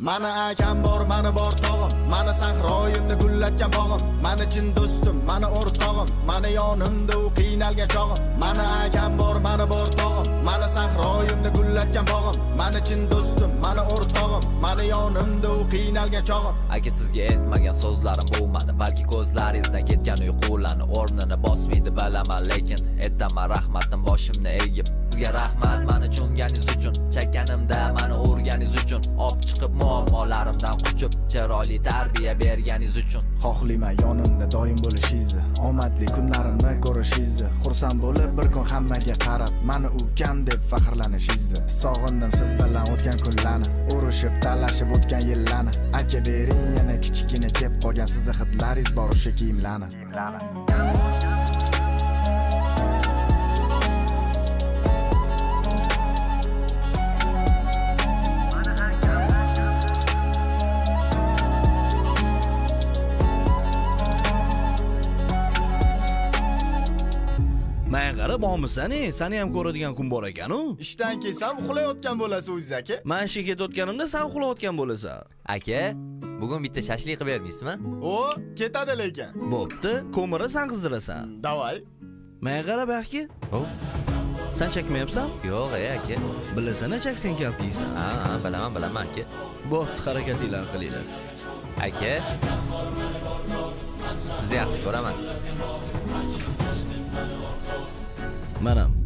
Mani akam bor, mani bor tog'im, mani sahroyimni gullatgan bog'im, mani chin do'stim, mani o'rtog'im, mani yonimda u qiynalgan chog'im. Mani akam bor, mani bor tog'im, mani sahroyimni gullatgan bog'im, mani chin do'stim, mani o'rtog'im, mani yonimda u qiynalgan chog'im. Aka sizga aytmagan so'zlarim bo'lmadi, balki ko'zlaringizdan ketgan uyqularni o'rnini bosmaydi bilaman, lekin aytaman rahmatim boshimni egib. Sizga rahmat mani cho'nganingiz uchun, chakkanimda mani o'rganingiz uchun, olib chiqib muammolarimdan quchib, chiroyli tarbiya berganingiz uchun. Xohlayman yonimda doim bo'lishingizni, omadli kunlarimni ko'rishingizni, xursand bo'lib bir kun hammaga qarab, mani ukam deb faxrlanishingizni. Sog'indim siz bilan o'tgan kunlarni, urushib, talashib o'tgan yillarni. Aka bering yana kichikina kep qolgan sizni hidlaringiz bor o'sha kiyimlarni. Men qarab olmisan, seni ham ko'radigan kun bor ekan-u. Ishdan kelsam uxlayotgan bo'lasiz o'zingiz aka. Men ishga ketayotganimda sen uxlayotgan bo'lasan. Aka, bugun bitta shashlik qilib bermaysizmi? O, ketadi lekin. Bo'pti, ko'miri sen qizdirasan. Davay. Men qarab axki. Hop. Sen chekmayapsan? Yo'q, aka. Bilasana chaksan kaltiysan. Ha, bilaman aka. Bo'pti, harakatinglarni qilinglar. Aka. Sizni yaxshi ko'raman. Manam